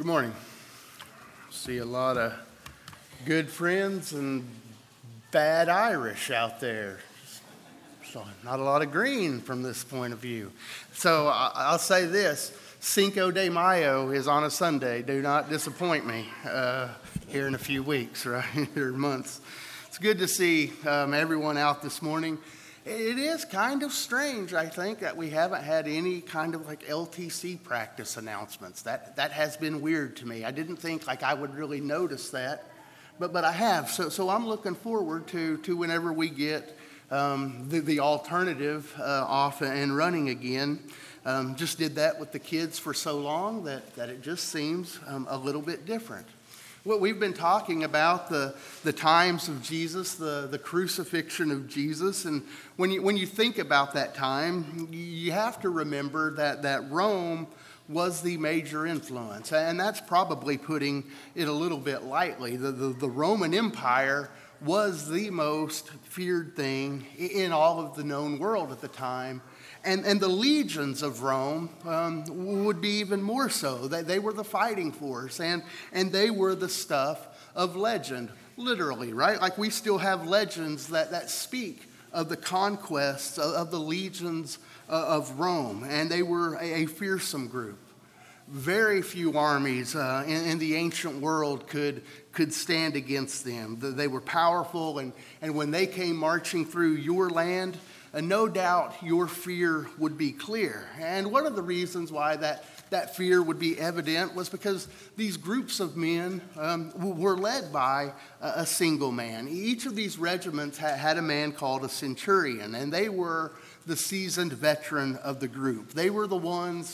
Good morning. See a lot of good friends and bad Irish out there. So not a lot of green from this point of view. So I'll say this, Cinco de Mayo is on a Sunday. Do not disappoint me here in a few weeks, right, or months. It's good to see everyone out this morning. It is kind of strange, I think, that we haven't had any kind of like LTC practice announcements. That has been weird to me. I didn't think like I would really notice that, but I have. So I'm looking forward to whenever we get the alternative off and running again. Just did that with the kids for so long that it just seems a little bit different. Well, we've been talking about the times of Jesus, the crucifixion of Jesus, and when you think about that time, you have to remember that Rome was the major influence, and that's probably putting it a little bit lightly. The Roman Empire was the most feared thing in all of the known world at the time. And the legions of Rome would be even more so. They were the fighting force, and they were the stuff of legend, literally, right? Like we still have legends that speak of the conquests of the legions of Rome, and they were a fearsome group. Very few armies in the ancient world could stand against them. They were powerful, and when they came marching through your land, no doubt your fear would be clear. And one of the reasons why that fear would be evident was because these groups of men were led by a single man. Each of these regiments had a man called a centurion, and they were the seasoned veteran of the group. They were the ones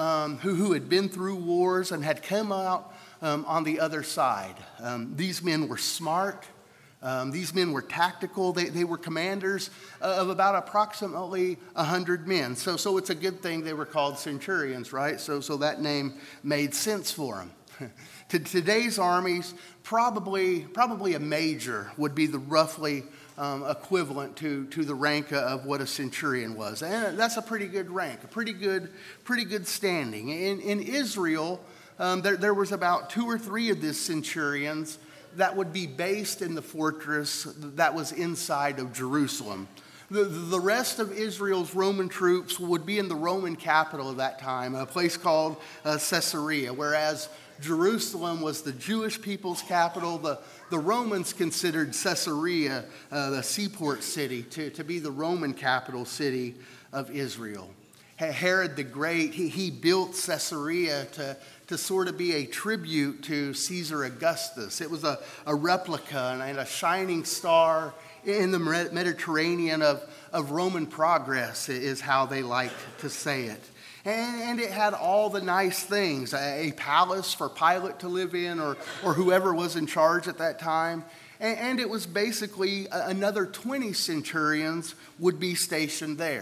who had been through wars and had come out on the other side. These men were smart. These men were tactical. They were commanders of about approximately 100 men. So it's a good thing they were called centurions, right? So that name made sense for them. Today's armies, probably a major would be the roughly equivalent to the rank of what a centurion was. And that's a pretty good rank, a pretty good standing. In Israel, there was about 2 or 3 of these centurions that would be based in the fortress that was inside of Jerusalem. The rest of Israel's Roman troops would be in the Roman capital of that time, a place called Caesarea, whereas Jerusalem was the Jewish people's capital. The Romans considered Caesarea, the seaport city, to be the Roman capital city of Israel. Herod the Great, he built Caesarea to sort of be a tribute to Caesar Augustus. It was a replica and a shining star in the Mediterranean of Roman progress is how they liked to say it. And it had all the nice things, a palace for Pilate to live in or whoever was in charge at that time. And it was basically another 20 centurions would be stationed there.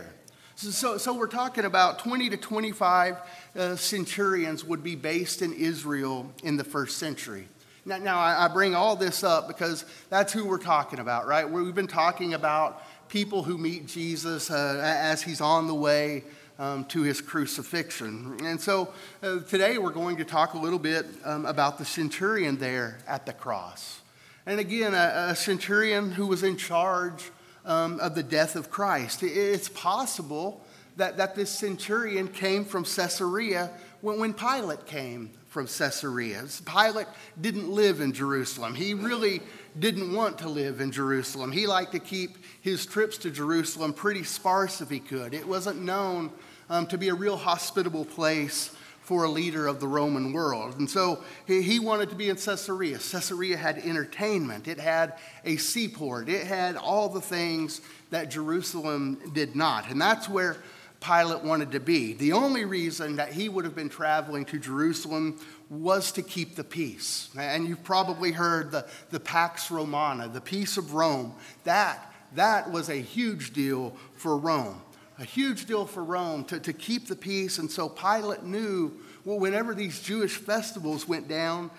So we're talking about 20 to 25 centurions would be based in Israel in the first century. Now I bring all this up because that's who we're talking about, right? We've been talking about people who meet Jesus as he's on the way to his crucifixion. And so today we're going to talk a little bit about the centurion there at the cross. And again, a centurion who was in charge of the death of Christ. It's possible that this centurion came from Caesarea when Pilate came from Caesarea. Pilate didn't live in Jerusalem. He really didn't want to live in Jerusalem. He liked to keep his trips to Jerusalem pretty sparse if he could. It wasn't known to be a real hospitable place for a leader of the Roman world. And so he wanted to be in Caesarea. Caesarea had entertainment. It had a seaport. It had all the things that Jerusalem did not. And that's where Pilate wanted to be. The only reason that he would have been traveling to Jerusalem was to keep the peace. And you've probably heard the Pax Romana, the peace of Rome. That was a huge deal for Rome. A huge deal for Rome to keep the peace. And so Pilate knew, well, whenever these Jewish festivals went down,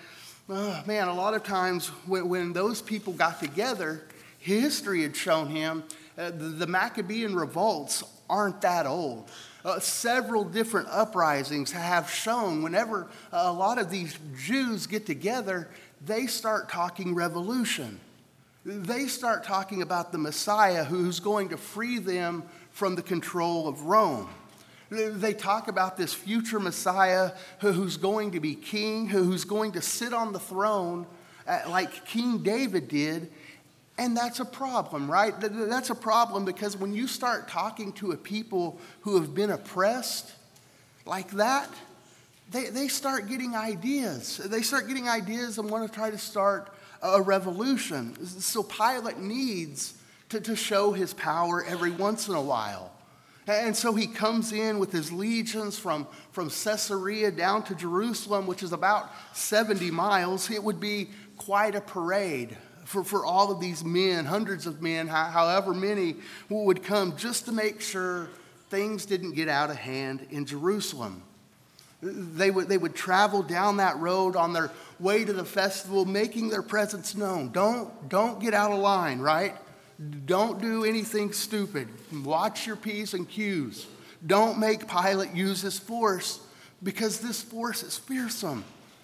a lot of times when those people got together, history had shown him the Maccabean revolts aren't that old. Several different uprisings have shown whenever a lot of these Jews get together, they start talking revolution. They start talking about the Messiah who's going to free them from the control of Rome. They talk about this future Messiah who's going to be king, who's going to sit on the throne like King David did. And that's a problem, right? That's a problem because when you start talking to a people who have been oppressed like that, they start getting ideas. They start getting ideas and want to try to start a revolution. So Pilate needs to show his power every once in a while. And so he comes in with his legions from Caesarea down to Jerusalem, which is about 70 miles. It would be quite a parade for all of these men, hundreds of men, however many would come just to make sure things didn't get out of hand in Jerusalem. They would travel down that road on their way to the festival, making their presence known. Don't get out of line, right? Don't do anything stupid. Watch your P's and Q's. Don't make Pilate use his force because this force is fearsome.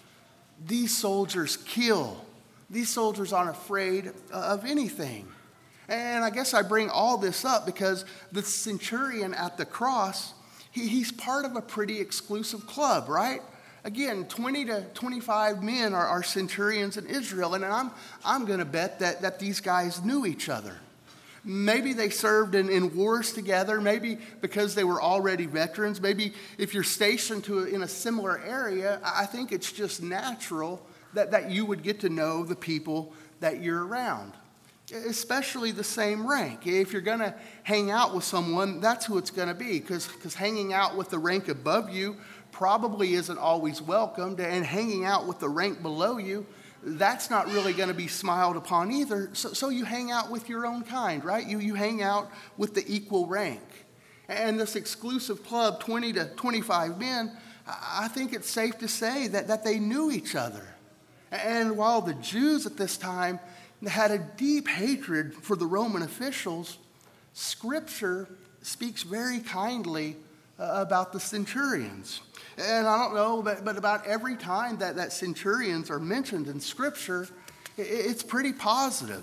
These soldiers kill. These soldiers aren't afraid of anything. And I guess I bring all this up because the centurion at the cross, he's part of a pretty exclusive club, right? Again, 20 to 25 men are centurions in Israel, and I'm going to bet that these guys knew each other. Maybe they served in wars together, maybe because they were already veterans. Maybe if you're stationed in a similar area, I think it's just natural that you would get to know the people that you're around, especially the same rank. If you're going to hang out with someone, that's who it's going to be, because hanging out with the rank above you probably isn't always welcomed, and hanging out with the rank below you, that's not really going to be smiled upon either. So you hang out with your own kind, right? You hang out with the equal rank. And this exclusive club, 20 to 25 men, I think it's safe to say that they knew each other. And while the Jews at this time had a deep hatred for the Roman officials, Scripture speaks very kindly about the centurions. And I don't know, but about every time that centurions are mentioned in Scripture, it's pretty positive.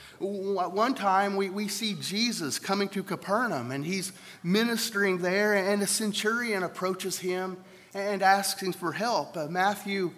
One time we see Jesus coming to Capernaum, and he's ministering there, and a centurion approaches him and asks him for help. Matthew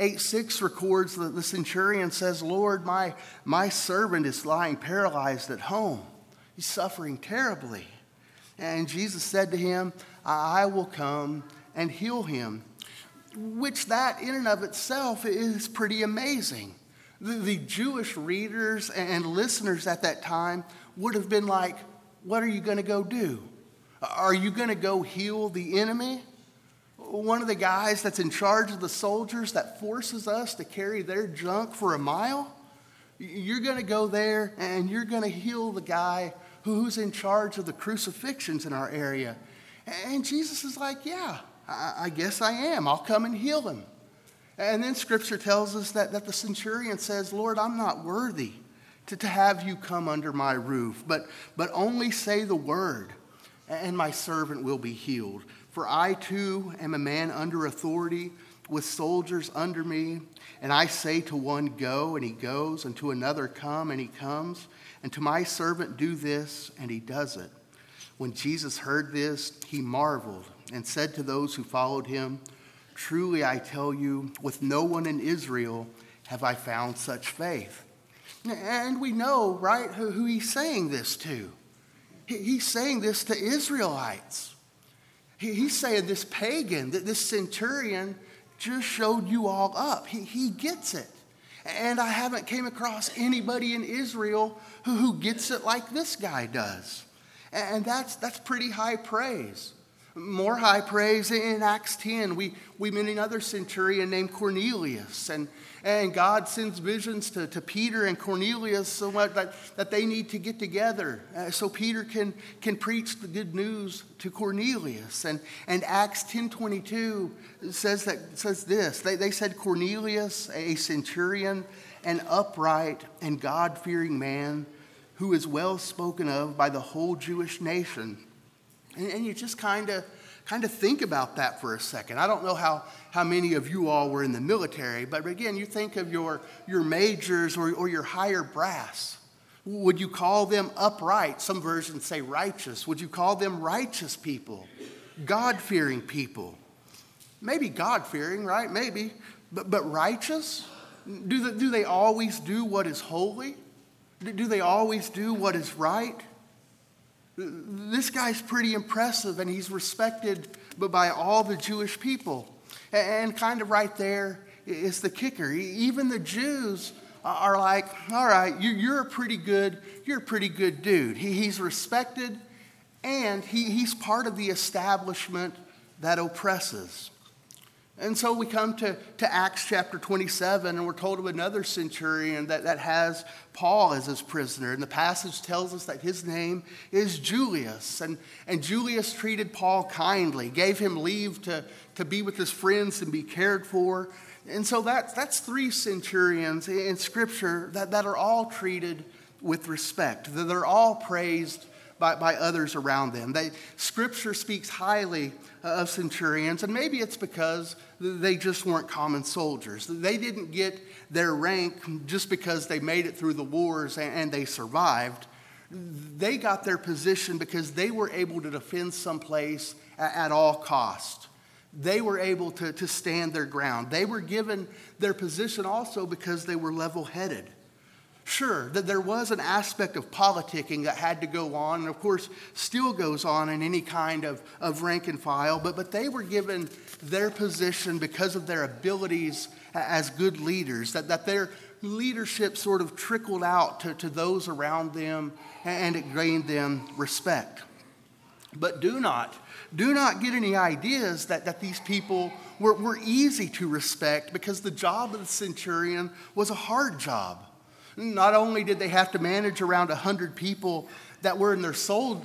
8:6 records that the centurion says, "Lord, my servant is lying paralyzed at home. He's suffering terribly." And Jesus said to him, "I will come and heal him," which that in and of itself is pretty amazing. The Jewish readers and listeners at that time would have been like, what are you going to go do? Are you going to go heal the enemy? One of the guys that's in charge of the soldiers that forces us to carry their junk for a mile? You're going to go there and you're going to heal the guy who's in charge of the crucifixions in our area. And Jesus is like, yeah, I guess I am. I'll come and heal him. And then Scripture tells us that the centurion says, "Lord, I'm not worthy to have you come under my roof, but only say the word, and my servant will be healed. For I too am a man under authority, with soldiers under me. And I say to one, go, and he goes, and to another, come, and he comes. And to my servant, do this, and he does it." When Jesus heard this, he marveled and said to those who followed him, "Truly I tell you, with no one in Israel have I found such faith." And we know, right, who he's saying this to. He's saying this to Israelites. He's saying this pagan, that this centurion just showed you all up. He gets it. And I haven't came across anybody in Israel who gets it like this guy does. And that's pretty high praise. More high praise in Acts 10. We meet another centurion named Cornelius. And God sends visions to Peter and Cornelius so much that they need to get together so Peter can preach the good news to Cornelius. And Acts 10:22 says this. They said, "Cornelius, a centurion, an upright and God-fearing man, who is well spoken of by the whole Jewish nation." And you just kind of kind of think about that for a second. I don't know how many of you all were in the military, but again, you think of your majors or your higher brass. Would you call them upright? Some versions say righteous. Would you call them righteous people, God-fearing people? Maybe God-fearing, right? Maybe. But righteous? Do they always do what is holy? Do they always do what is right? This guy's pretty impressive, and he's respected by all the Jewish people. And kind of right there is the kicker. Even the Jews are like, all right, you're a pretty good dude. He's respected, and he's part of the establishment that oppresses. And so we come to Acts chapter 27, and we're told of another centurion that has Paul as his prisoner. And the passage tells us that his name is Julius. And Julius treated Paul kindly, gave him leave to be with his friends and be cared for. And so that's three centurions in Scripture that are all treated with respect. They're all praised by others around them. Scripture speaks highly of centurions, and maybe it's because they just weren't common soldiers. They didn't get their rank just because they made it through the wars and they survived. They got their position because they were able to defend someplace at all cost. They were able to stand their ground. They were given their position also because they were level-headed. Sure, that there was an aspect of politicking that had to go on, and of course still goes on in any kind of rank and file, but they were given their position because of their abilities as good leaders, that their leadership sort of trickled out to those around them, and it gained them respect. But do not get any ideas that these people were easy to respect, because the job of the centurion was a hard job. Not only did they have to manage around 100 people that were their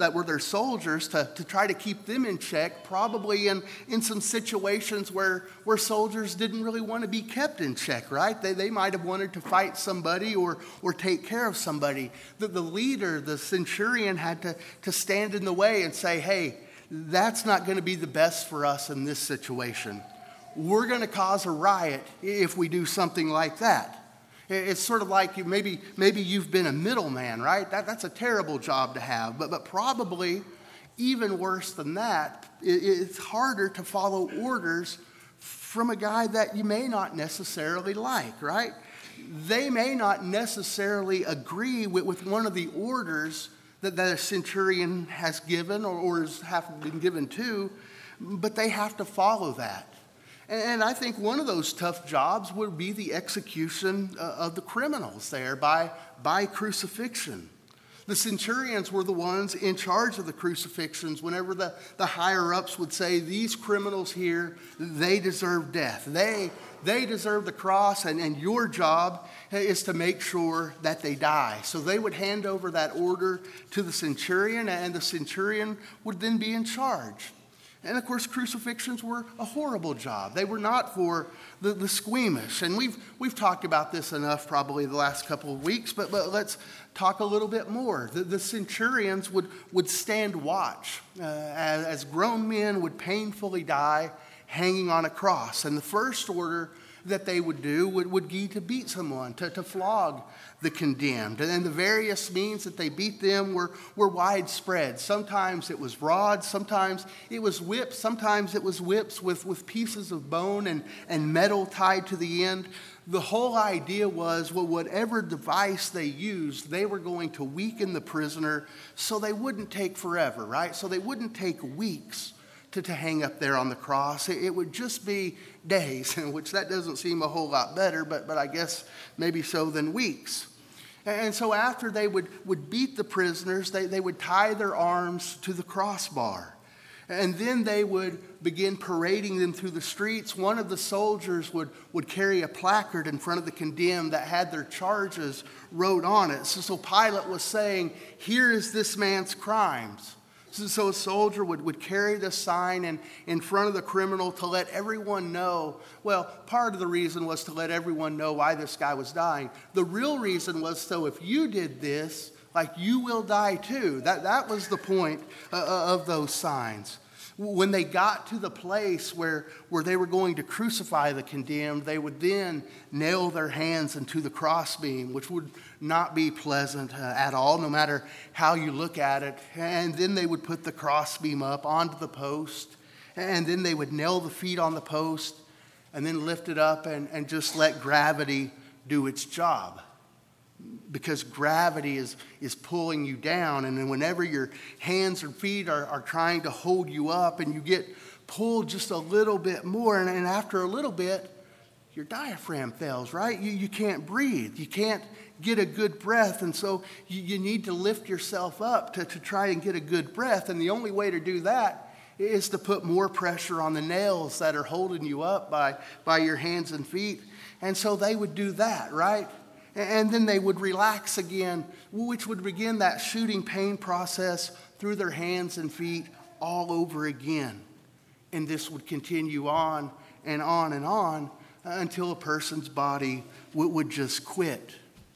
soldiers to try to keep them in check, probably in some situations where soldiers didn't really want to be kept in check, right? They might have wanted to fight somebody or take care of somebody. The leader, the centurion, had to stand in the way and say, hey, that's not going to be the best for us in this situation. We're going to cause a riot if we do something like that. It's sort of like maybe you've been a middleman, right? That's a terrible job to have. But probably even worse than that, it's harder to follow orders from a guy that you may not necessarily like, right? They may not necessarily agree with one of the orders that a centurion has given or have been given to, but they have to follow that. And I think one of those tough jobs would be the execution of the criminals there by crucifixion. The centurions were the ones in charge of the crucifixions. Whenever the higher-ups would say, these criminals here, they deserve death. They deserve the cross, and your job is to make sure that they die. So they would hand over that order to the centurion, and the centurion would then be in charge. And of course, crucifixions were a horrible job. They were not for the squeamish. And we've talked about this enough probably the last couple of weeks, but let's talk a little bit more. The centurions would stand watch as grown men would painfully die hanging on a cross. And the first order that they would do would be to beat someone, to flog the condemned. And the various means that they beat them were widespread. Sometimes it was rods, sometimes it was whips, sometimes it was whips with pieces of bone and metal tied to the end. The whole idea was, whatever device they used, they were going to weaken the prisoner so they wouldn't take forever, right? So they wouldn't take weeks to hang up there on the cross. It would just be days, which that doesn't seem a whole lot better, but I guess maybe so than weeks. And so after they would beat the prisoners, they would tie their arms to the crossbar. And then they would begin parading them through the streets. One of the soldiers would carry a placard in front of the condemned that had their charges wrote on it. So Pilate was saying, here is this man's crimes. So a soldier would carry the sign in front of the criminal to let everyone know. Well, part of the reason was to let everyone know why this guy was dying. The real reason was, so if you did this, like, you will die too. That was the point of those signs. When they got to the place where they were going to crucify the condemned, they would then nail their hands into the crossbeam, which would not be pleasant at all, no matter how you look at it. And then they would put the crossbeam up onto the post, and then they would nail the feet on the post, and then lift it up and just let gravity do its job. Because gravity is pulling you down, and then whenever your hands or feet are trying to hold you up and you get pulled just a little bit more, and after a little bit, your diaphragm fails, right? You can't breathe. You can't get a good breath, and so you need to lift yourself up to try and get a good breath, and the only way to do that is to put more pressure on the nails that are holding you up by your hands and feet. And so they would do that, right? And then they would relax again, which would begin that shooting pain process through their hands and feet all over again. And this would continue on and on and on until a person's body would just quit.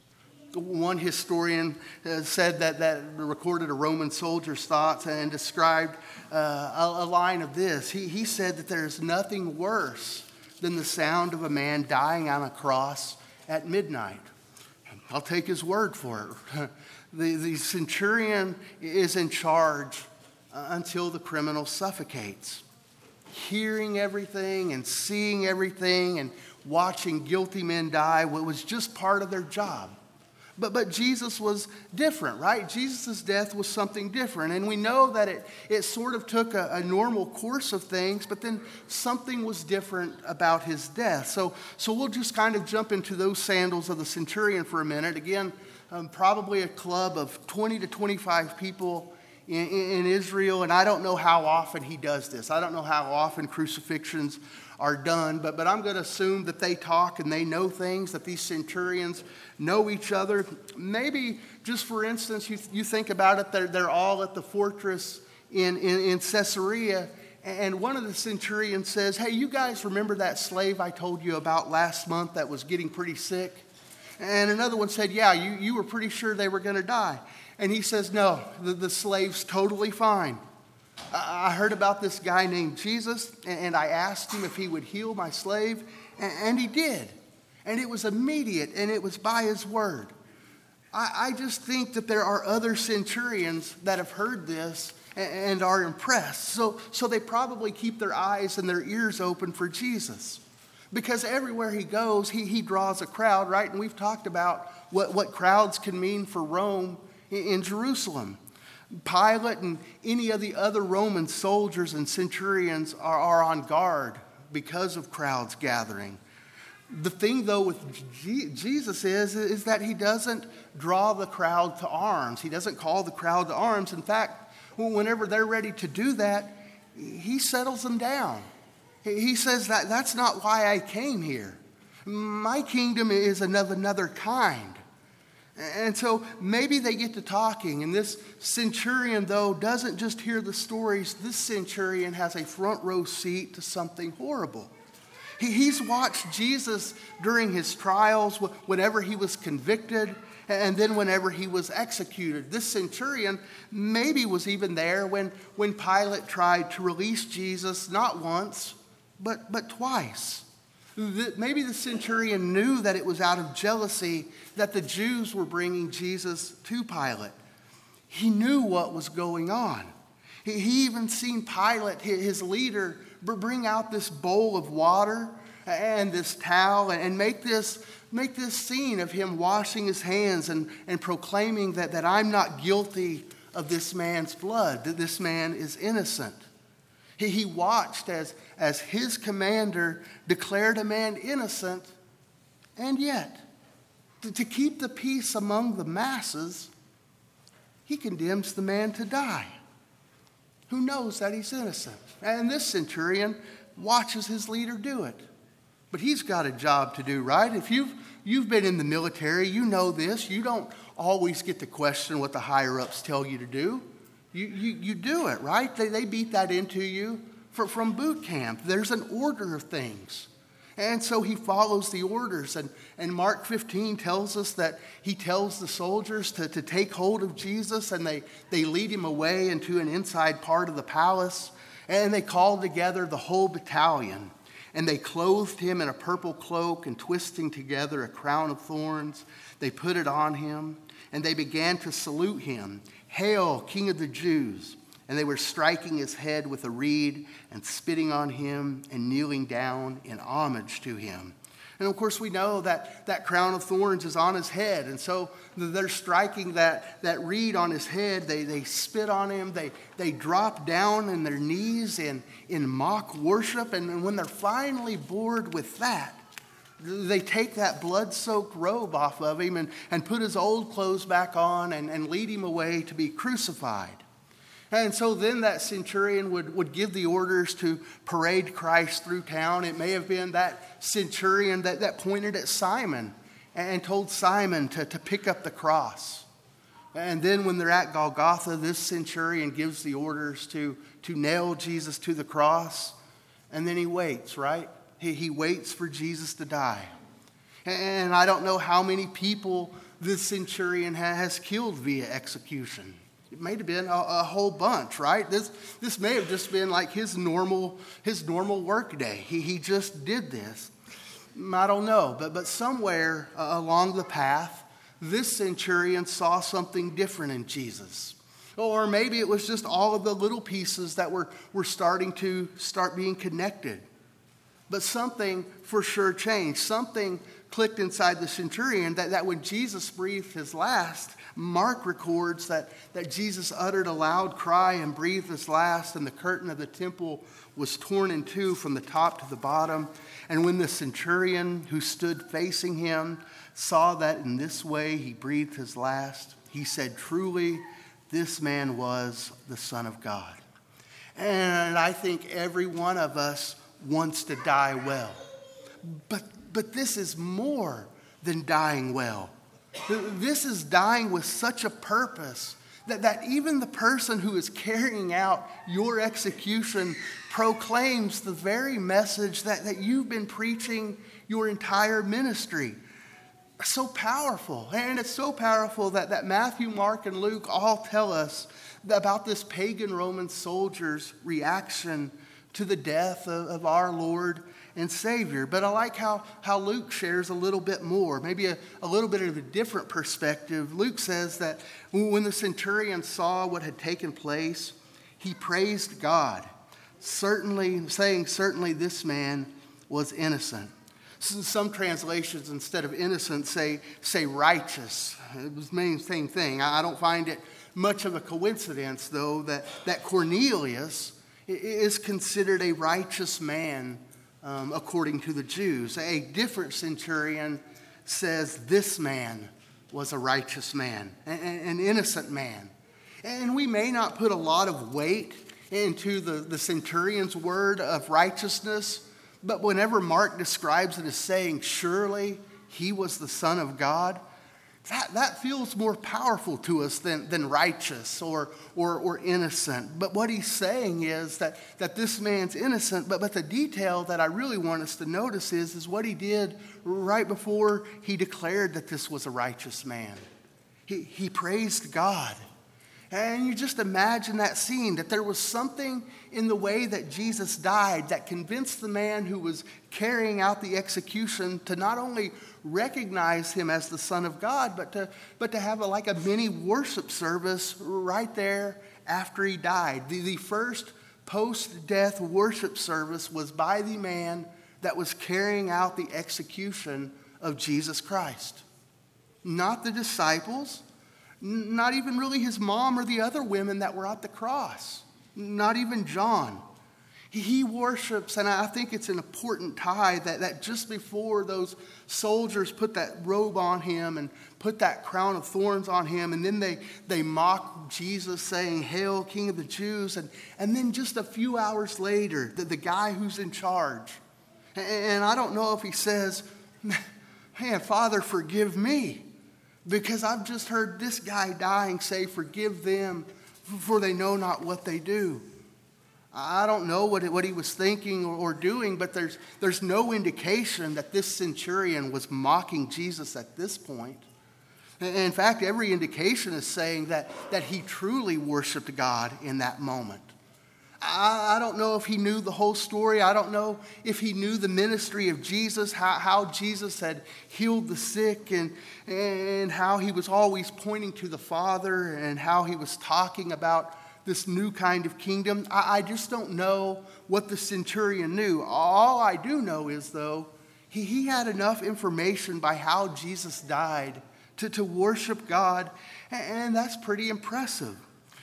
One historian said that recorded a Roman soldier's thoughts and described a line of this. He said that there's nothing worse than the sound of a man dying on a cross at midnight. I'll take his word for it. The centurion is in charge until the criminal suffocates. Hearing everything and seeing everything and watching guilty men die was just part of their job. But Jesus was different, right? Jesus' death was something different. And we know that it sort of took a normal course of things, but then something was different about his death. So we'll just kind of jump into those sandals of the centurion for a minute. Again, probably a club of 20 to 25 people in Israel, and I don't know how often he does this. I don't know how often crucifixions are done, but I'm going to assume that they talk and they know things, that these centurions know each other. Maybe, just for instance, you think about it, they're all at the fortress in Caesarea, and one of the centurions says, "Hey, you guys remember that slave I told you about last month that was getting pretty sick?" And another one said, "Yeah, you were pretty sure they were going to die." And he says, "No, the slave's totally fine. I heard about this guy named Jesus, and I asked him if he would heal my slave, and he did. And it was immediate, and it was by his word." I just think that there are other centurions that have heard this and are impressed. So they probably keep their eyes and their ears open for Jesus. Because everywhere he goes, he draws a crowd, right? And we've talked about what crowds can mean for Rome in Jerusalem. Pilate and any of the other Roman soldiers and centurions are on guard because of crowds gathering. The thing, though, with Jesus is that he doesn't draw the crowd to arms. He doesn't call the crowd to arms. In fact, whenever they're ready to do that, he settles them down. He says that's not why I came here. My kingdom is of another kind. And so maybe they get to talking, and this centurion, though, doesn't just hear the stories. This centurion has a front row seat to something horrible. He's watched Jesus during his trials, whenever he was convicted, and then whenever he was executed. This centurion maybe was even there when Pilate tried to release Jesus, not once, but twice. Maybe the centurion knew that it was out of jealousy that the Jews were bringing Jesus to Pilate. He knew what was going on. He even seen Pilate, his leader, bring out this bowl of water and this towel and make this scene of him washing his hands and proclaiming that I'm not guilty of this man's blood, that this man is innocent. He watched as his commander declared a man innocent, and yet, to keep the peace among the masses, he condemns the man to die. Who knows that he's innocent? And this centurion watches his leader do it. But he's got a job to do, right? If you've been in the military, you know this. You don't always get to question what the higher-ups tell you to do. You do it, right? They beat that into you from boot camp. There's an order of things. And so he follows the orders. And Mark 15 tells us that he tells the soldiers to take hold of Jesus, and they lead him away into an inside part of the palace. And they called together the whole battalion. And they clothed him in a purple cloak, and twisting together a crown of thorns, they put it on him. And they began to salute him, "Hail, King of the Jews!" And they were striking his head with a reed and spitting on him and kneeling down in homage to him. And of course, we know that that crown of thorns is on his head. And so they're striking that reed on his head. They spit on him. They drop down on their knees in mock worship. And when they're finally bored with that, they take that blood-soaked robe off of him and put his old clothes back on and lead him away to be crucified. And so then that centurion would give the orders to parade Christ through town. It may have been that centurion that pointed at Simon and told Simon to pick up the cross. And then when they're at Golgotha, this centurion gives the orders to nail Jesus to the cross. And then he waits, right? He waits for Jesus to die. And I don't know how many people this centurion has killed via execution. It may have been a whole bunch, right? This may have just been like his normal work day. He just did this. I don't know, but somewhere along the path, this centurion saw something different in Jesus. Or maybe it was just all of the little pieces that were starting being connected. But something for sure changed. Something clicked inside the centurion that when Jesus breathed his last, Mark records that Jesus uttered a loud cry and breathed his last, and the curtain of the temple was torn in two from the top to the bottom. And when the centurion who stood facing him saw that in this way he breathed his last, he said, "Truly, this man was the Son of God." And I think every one of us wants to die well. But this is more than dying well. This is dying with such a purpose that even the person who is carrying out your execution proclaims the very message that you've been preaching your entire ministry. So powerful. And it's so powerful that Matthew, Mark, and Luke all tell us about this pagan Roman soldier's reaction to the death of our Lord and Savior. But I like how Luke shares a little bit more, maybe a little bit of a different perspective. Luke says that when the centurion saw what had taken place, he praised God, saying, "Certainly this man was innocent." Some translations, instead of innocent, say righteous. It was the same thing. I don't find it much of a coincidence, though, that Cornelius is considered a righteous man according to the Jews. A different centurion says this man was a righteous man, an innocent man. And we may not put a lot of weight into the centurion's word of righteousness, but whenever Mark describes it as saying, "Surely he was the Son of God," that feels more powerful to us than righteous or innocent. But what he's saying is that this man's innocent, but the detail that I really want us to notice is what he did right before he declared that this was a righteous man. He praised God. And you just imagine that scene, that there was something in the way that Jesus died that convinced the man who was carrying out the execution to not only recognize him as the Son of God, but to have a mini worship service right there after he died. The first post-death worship service was by the man that was carrying out the execution of Jesus Christ. Not the disciples, not even really his mom or the other women that were at the cross. Not even John. He worships, and I think it's an important tie that just before those soldiers put that robe on him and put that crown of thorns on him, and then they mock Jesus saying, "Hail, King of the Jews," and then just a few hours later, the guy who's in charge, and I don't know if he says, "Man, Father, forgive me," because I've just heard this guy dying say, "Forgive them, for they know not what they do." I don't know what he was thinking or doing, but there's no indication that this centurion was mocking Jesus at this point. In fact, every indication is saying that he truly worshiped God in that moment. I don't know if he knew the whole story. I don't know if he knew the ministry of Jesus, how Jesus had healed the sick, and how he was always pointing to the Father, and how he was talking about this new kind of kingdom. I just don't know what the centurion knew. All I do know is, though, he had enough information by how Jesus died to worship God, and that's pretty impressive.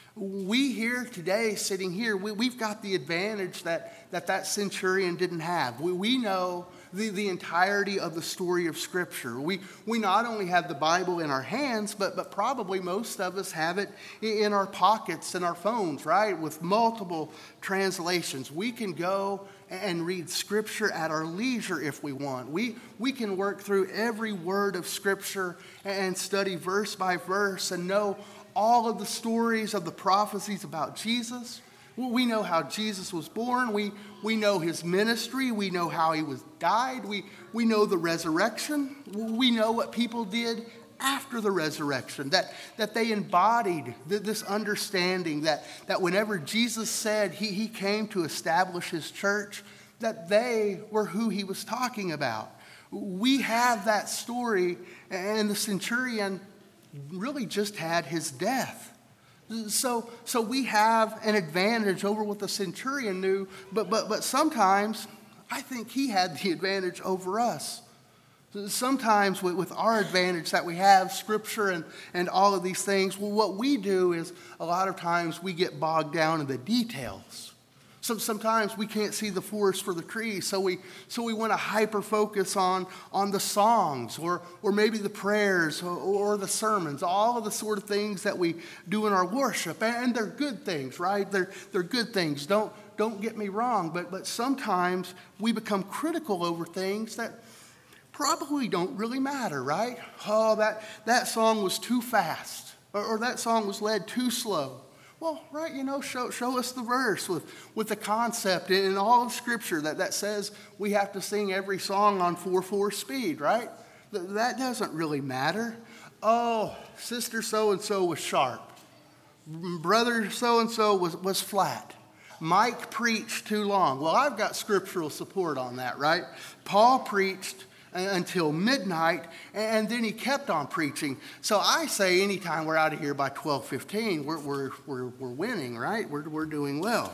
We here today, sitting here, we've got the advantage that centurion didn't have. We know the entirety of the story of Scripture. We not only have the Bible in our hands, but probably most of us have it in our pockets and our phones, right? With multiple translations. We can go and read Scripture at our leisure if we want. We can work through every word of Scripture and study verse by verse and know all of the stories of the prophecies about Jesus. We know how Jesus was born. We know his ministry. We know how he died. We know the resurrection. We know what people did after the resurrection, that they embodied this understanding that whenever Jesus said he came to establish his church, that they were who he was talking about. We have that story, and the centurion really just had his death. So we have an advantage over what the centurion knew, but sometimes I think he had the advantage over us. Sometimes with our advantage that we have, Scripture and all of these things, well, what we do is a lot of times we get bogged down in the details. Sometimes we can't see the forest for the trees, so we want to hyper focus on the songs or maybe the prayers or the sermons, all of the sort of things that we do in our worship, and they're good things, right? They're good things. Don't get me wrong, but sometimes we become critical over things that probably don't really matter, right? Oh, that song was too fast, or that song was led too slow. Well, right, show us the verse with the concept in all of Scripture that says we have to sing every song on 4/4 speed, right? That doesn't really matter. Oh, sister so-and-so was sharp. Brother so-and-so was flat. Mike preached too long. Well, I've got scriptural support on that, right? Paul preached until midnight, and then he kept on preaching. So I say anytime we're out of here by 12:15, we're winning, right? We're doing well.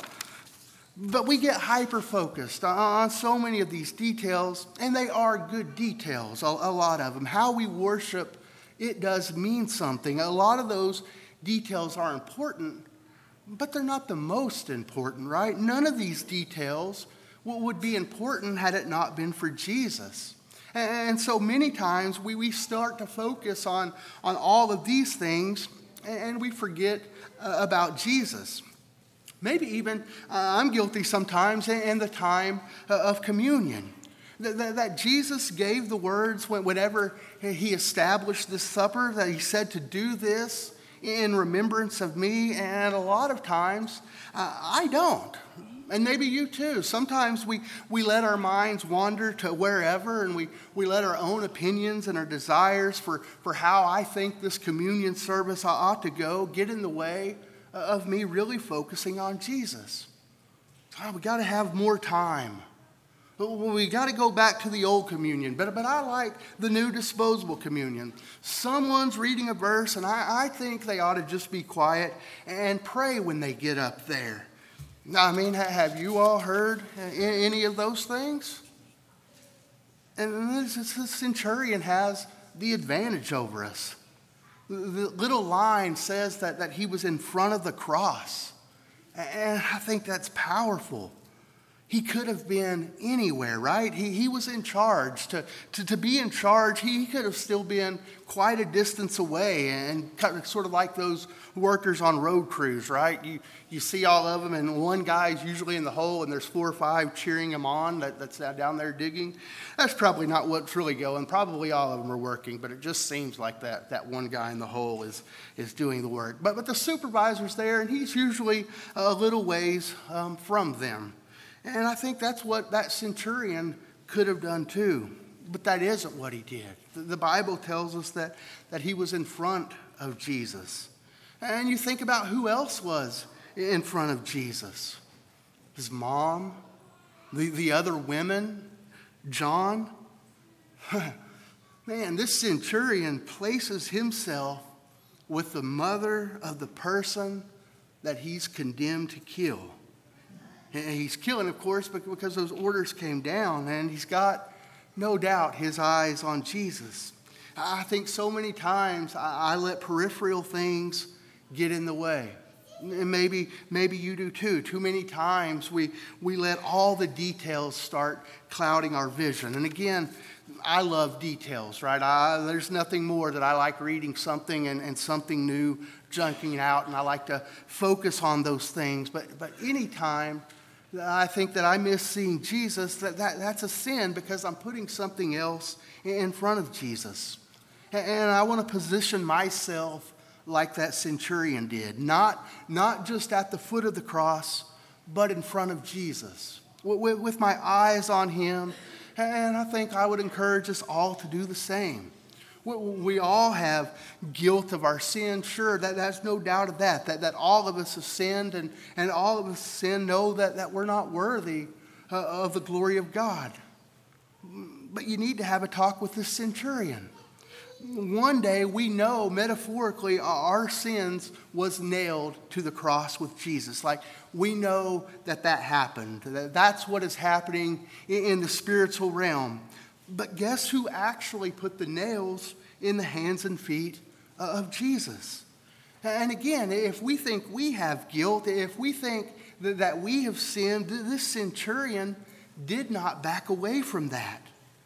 But we get hyper-focused on so many of these details, and they are good details, a lot of them. How we worship, it does mean something. A lot of those details are important, but they're not the most important, right? None of these details would be important had it not been for Jesus. And so many times we start to focus on all of these things, and we forget about Jesus. Maybe even I'm guilty sometimes in the time of communion. That Jesus gave the words whenever he established this supper, that he said to do this in remembrance of me, and a lot of times I don't. And maybe you too. Sometimes we let our minds wander to wherever, and we let our own opinions and our desires for how I think this communion service ought to go get in the way of me really focusing on Jesus. We got to have more time. We got to go back to the old communion, but I like the new disposable communion. Someone's reading a verse, and I think they ought to just be quiet and pray when they get up there. I mean, have you all heard any of those things? And this centurion has the advantage over us. The little line says that he was in front of the cross. And I think that's powerful. He could have been anywhere, right? He was in charge. To be in charge, he could have still been quite a distance away, and sort of like those workers on road crews, right? You see all of them, and one guy's usually in the hole, and there's 4 or 5 cheering him on that's down there digging. That's probably not what's really going. Probably all of them are working, but it just seems like that one guy in the hole is doing the work. But the supervisor's there, and he's usually a little ways from them. And I think that's what that centurion could have done too. But that isn't what he did. The Bible tells us that he was in front of Jesus. And you think about who else was in front of Jesus. his mom, the other women, John. Man, this centurion places himself with the mother of the person that he's condemned to kill. And he's killing, of course, because those orders came down, and he's got, no doubt, his eyes on Jesus. I think so many times I let peripheral things get in the way. And maybe you do too. Too many times we let all the details start clouding our vision. And again, I love details, right? There's nothing more that I like reading something and something new junking out, and I like to focus on those things. But anytime I think that I miss seeing Jesus, that's a sin, because I'm putting something else in front of Jesus. And I want to position myself like that centurion did, not just at the foot of the cross, but in front of Jesus, with my eyes on him. And I think I would encourage us all to do the same. We all have guilt of our sin, sure, that's no doubt of that all of us have sinned, and all of us sin know that we're not worthy of the glory of God. But you need to have a talk with this centurion. One day, we know, metaphorically, our sins was nailed to the cross with Jesus. Like, we know that happened. That's what is happening in the spiritual realm. But guess who actually put the nails in the hands and feet of Jesus? And again, if we think we have guilt, if we think that we have sinned, this centurion did not back away from that.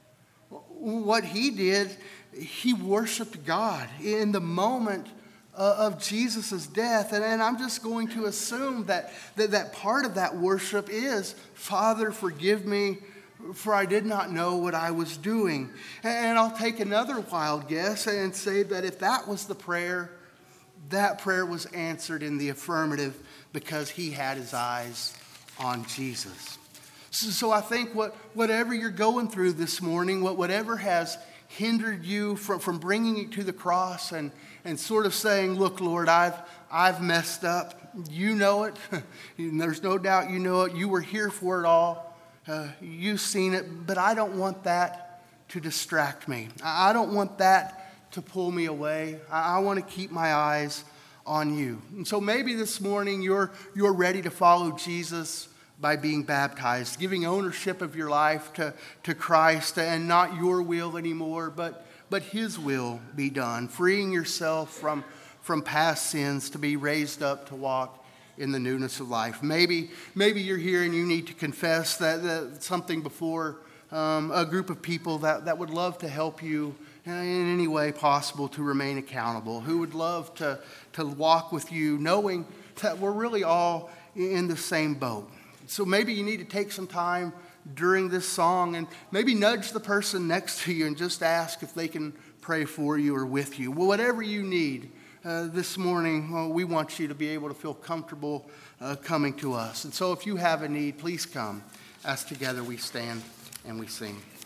What he did, he worshiped God in the moment of Jesus' death. And I'm just going to assume that part of that worship is, Father, forgive me, for I did not know what I was doing. And I'll take another wild guess and say that if that was the prayer, that prayer was answered in the affirmative, because he had his eyes on Jesus. So I think whatever you're going through this morning, whatever has hindered you from bringing it to the cross and sort of saying, look, Lord, I've messed up. You know it. There's no doubt you know it. You were here for it all. You've seen it. But I don't want that to distract me. I don't want that to pull me away. I want to keep my eyes on you. And so maybe this morning you're ready to follow Jesus by being baptized, giving ownership of your life to Christ, and not your will anymore, but his will be done, freeing yourself from past sins to be raised up to walk in the newness of life. Maybe you're here and you need to confess that something before a group of people that would love to help you in any way possible to remain accountable, who would love to walk with you, knowing that we're really all in the same boat. So maybe you need to take some time during this song and maybe nudge the person next to you and just ask if they can pray for you or with you. Well, whatever you need this morning, we want you to be able to feel comfortable coming to us. And so if you have a need, please come as together we stand and we sing.